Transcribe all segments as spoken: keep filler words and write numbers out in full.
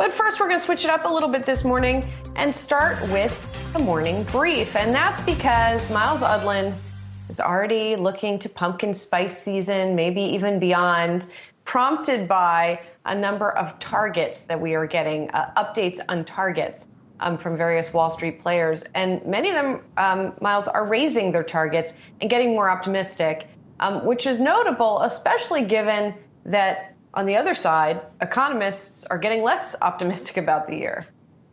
But first, we're going to switch it up a little bit this morning and start with the morning brief. And that's because Myles Udland is already looking to pumpkin spice season, maybe even beyond, prompted by a number of targets that we are getting, uh, updates on targets um, from various Wall Street players. And many of them, um, Myles, are raising their targets and getting more optimistic, um, which is notable, especially given that on the other side, economists are getting less optimistic about the year.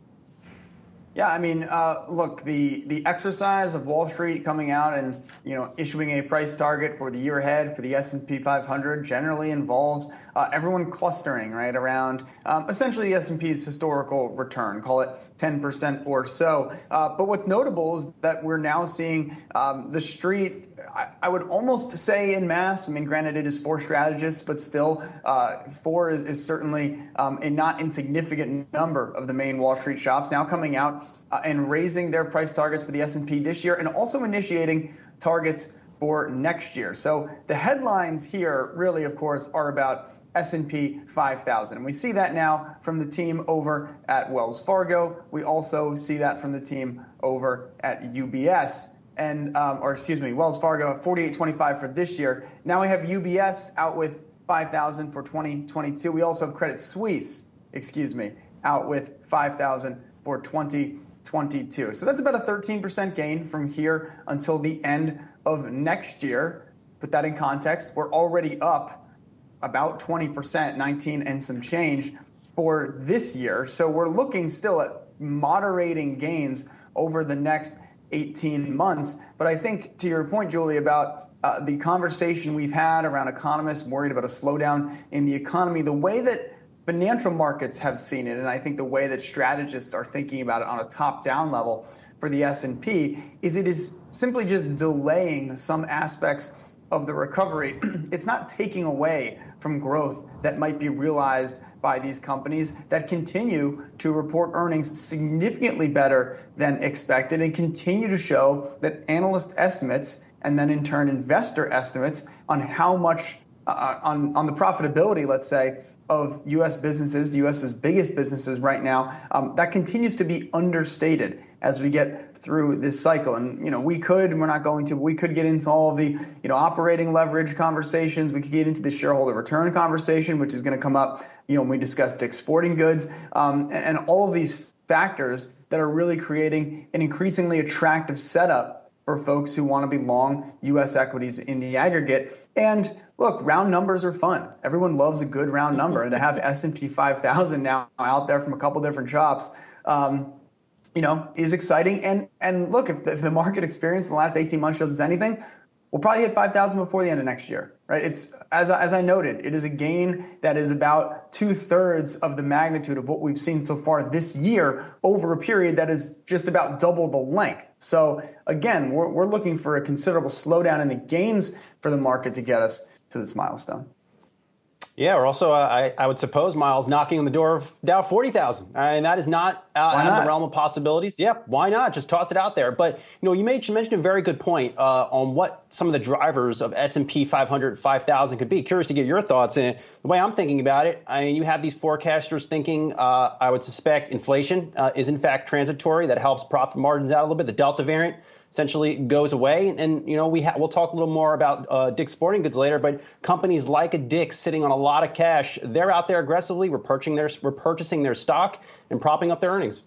Yeah, I mean, uh, look, the, the exercise of Wall Street coming out and, you know, issuing a price target for the year ahead for the S and P five hundred generally involves uh, everyone clustering, right, around um, essentially the S and P's historical return, call it ten percent or so. Uh, but what's notable is that we're now seeing um, the street, I, I would almost say en masse. I mean, granted, it is four strategists, but still uh, four is, is certainly um, a not insignificant number of the main Wall Street shops now coming out Uh, and raising their price targets for the S and P this year and also initiating targets for next year. So the headlines here really, of course, are about S and P five thousand. And we see that now from the team over at Wells Fargo. We also see that from the team over at U B S. And, um, or excuse me, Wells Fargo, forty-eight twenty-five for this year. Now we have U B S out with five thousand for twenty twenty-two. We also have Credit Suisse, excuse me, out with five thousand for twenty twenty-two. So that's about a thirteen percent gain from here until the end of next year. Put that in context, we're already up about twenty percent, nineteen and some change for this year. So we're looking still at moderating gains over the next eighteen months. But I think to your point, Julie, about uh, the conversation we've had around economists worried about a slowdown in the economy, the way that financial markets have seen it, and I think the way that strategists are thinking about it on a top-down level for the S and P, is it is simply just delaying some aspects of the recovery. It's not taking away from growth that might be realized by these companies that continue to report earnings significantly better than expected and continue to show that analyst estimates and then in turn investor estimates on how much uh, on, on the profitability, let's say, of U S businesses, the U.S.'s biggest businesses right now, um, that continues to be understated as we get through this cycle. And, you know, we could, we're not going to, we could get into all of the, you know, operating leverage conversations. We could get into the shareholder return conversation, which is going to come up, you know, when we discussed exporting goods, um, and, and all of these factors that are really creating an increasingly attractive setup for folks who want to be long U S equities in the aggregate. And look, round numbers are fun. Everyone loves a good round number, and to have S and P five thousand now out there from a couple different shops, um, you know, is exciting. And and look, if the, if the market experience in the last eighteen months shows us anything, we'll probably hit five thousand before the end of next year, right? It's as as I noted, it is a gain that is about two thirds of the magnitude of what we've seen so far this year over a period that is just about double the length. So again, we're we're looking for a considerable slowdown in the gains for the market to get us to this milestone. Yeah, or also, uh, I, I would suppose, Myles, knocking on the door of Dow forty thousand. Uh, and that is not uh, out of the realm of possibilities. Yep, why not? Just toss it out there. But, you know, you made, you mentioned a very good point uh, on what some of the drivers of S and P five hundred, five thousand could be. Curious to get your thoughts. And the way I'm thinking about it, I mean, you have these forecasters thinking, uh, I would suspect inflation uh, is, in fact, transitory. That helps profit margins out a little bit. The Delta variant essentially goes away. And, you know, we ha- we'll talk a little more about uh, Dick's Sporting Goods later, but companies like a Dick's sitting on a lot of cash, they're out there aggressively repurchasing their, repurchasing their stock and propping up their earnings.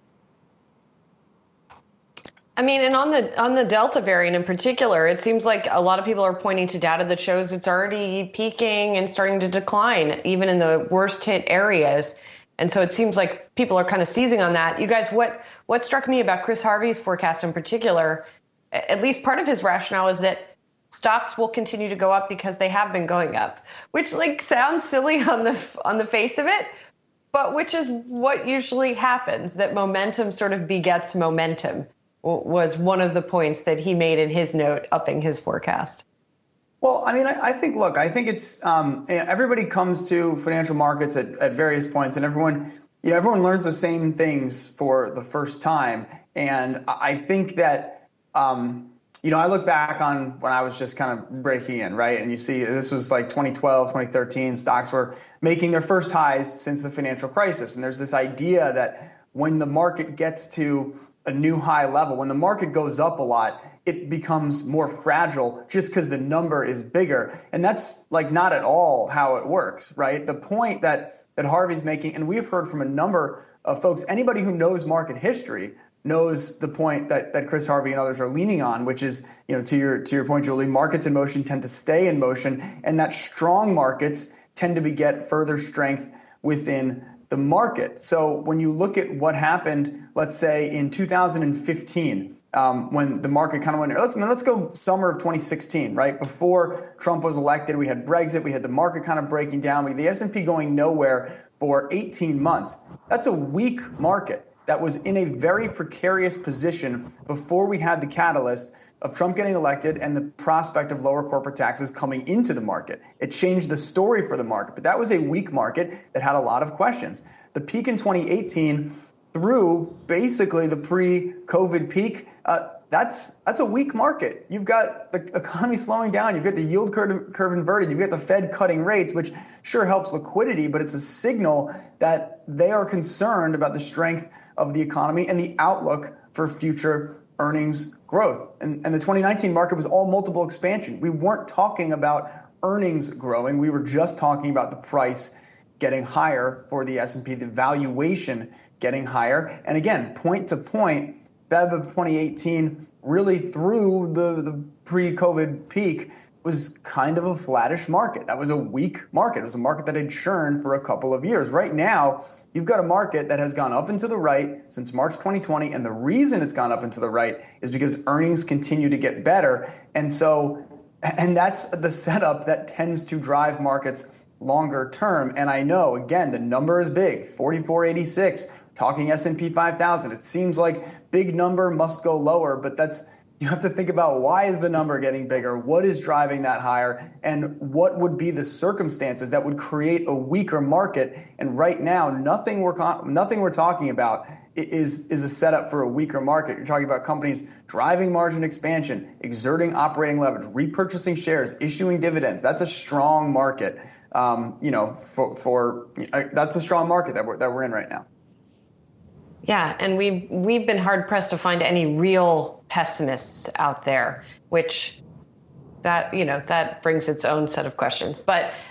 I mean, and on the on the Delta variant in particular, it seems like a lot of people are pointing to data that shows it's already peaking and starting to decline, even in the worst hit areas. And so it seems like people are kind of seizing on that. You guys, what what struck me about Chris Harvey's forecast in particular, at least part of his rationale is that stocks will continue to go up because they have been going up, which like sounds silly on the on the face of it, but which is what usually happens, that momentum sort of begets momentum, was one of the points that he made in his note upping his forecast. Well, I mean, I, I think, look, I think it's um, everybody comes to financial markets at, at various points, and everyone, you know, everyone learns the same things for the first time. And I think that um, you know, I look back on when I was just kind of breaking in, right? And you see this was like twenty twelve, twenty thirteen, stocks were making their first highs since the financial crisis. And there's this idea that when the market gets to a new high level, when the market goes up a lot, it becomes more fragile just because the number is bigger. And that's like not at all how it works, right? The point that that Harvey's making, and we've heard from a number of folks, anybody who knows market history knows the point that, that Chris Harvey and others are leaning on, which is, you know, to your to your point, Julie, markets in motion tend to stay in motion, and that strong markets tend to beget further strength within the market. So when you look at what happened, let's say in two thousand fifteen, um, when the market kind of went, let's, let's go summer of twenty sixteen, right? Before Trump was elected, we had Brexit, we had the market kind of breaking down, we had the S and P going nowhere for eighteen months. That's a weak market that was in a very precarious position before we had the catalyst of Trump getting elected and the prospect of lower corporate taxes coming into the market. It changed the story for the market, but that was a weak market that had a lot of questions. The peak in twenty eighteen through basically the pre-COVID peak, uh, that's that's a weak market. You've got the economy slowing down. You've got the yield curve, curve inverted. You've got the Fed cutting rates, which sure helps liquidity, but it's a signal that they are concerned about the strength of the economy and the outlook for future earnings growth. And, and the twenty nineteen market was all multiple expansion. We weren't talking about earnings growing. We were just talking about the price getting higher for the S and P, the valuation getting higher. And again, point to point, February of twenty eighteen, really through the, the pre-COVID peak, was kind of a flattish market. That was a weak market. It was a market that had churned for a couple of years. Right now, you've got a market that has gone up and to the right since March twenty twenty, and the reason it's gone up and to the right is because earnings continue to get better. And so, and that's the setup that tends to drive markets longer term. And I know, again, the number is big, forty-four eighty-six, talking S and P five thousand. It seems like big number must go lower, but that's, you have to think about why is the number getting bigger? What is driving that higher? And what would be the circumstances that would create a weaker market? And right now, nothing we're nothing we're talking about is is a setup for a weaker market. You're talking about companies driving margin expansion, exerting operating leverage, repurchasing shares, issuing dividends. That's a strong market. Um, you know, for, for uh, that's a strong market that we're that we're in right now. Yeah, and we've we've been hard pressed to find any real pessimists out there, which that you know that brings its own set of questions. But